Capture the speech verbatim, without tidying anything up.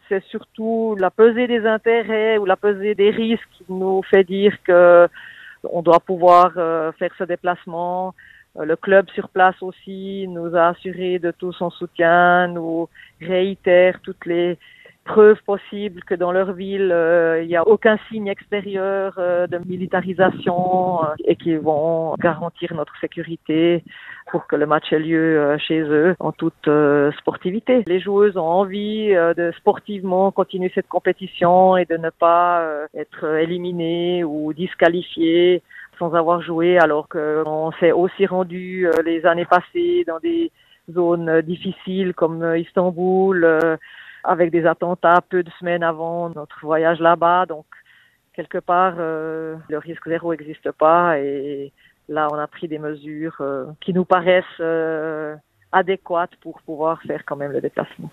c'est surtout la pesée des intérêts ou la pesée des risques qui nous fait dire que on doit pouvoir euh, faire ce déplacement. Euh, le club sur place aussi nous a assuré de tout son soutien, nous réitère toutes les preuves possibles que dans leur ville, euh, il n'y a aucun signe extérieur euh, de militarisation euh, et qu'ils vont garantir notre sécurité pour que le match ait lieu euh, chez eux en toute euh, sportivité. Les joueuses ont envie euh, de sportivement continuer cette compétition et de ne pas euh, être éliminées ou disqualifiées sans avoir joué, alors qu'on s'est aussi rendu euh, les années passées dans des zones difficiles comme euh, Istanbul, euh, avec des attentats peu de semaines avant notre voyage là-bas. Donc, quelque part, euh, le risque zéro n'existe pas. Et là, on a pris des mesures euh, qui nous paraissent euh, adéquates pour pouvoir faire quand même le déplacement.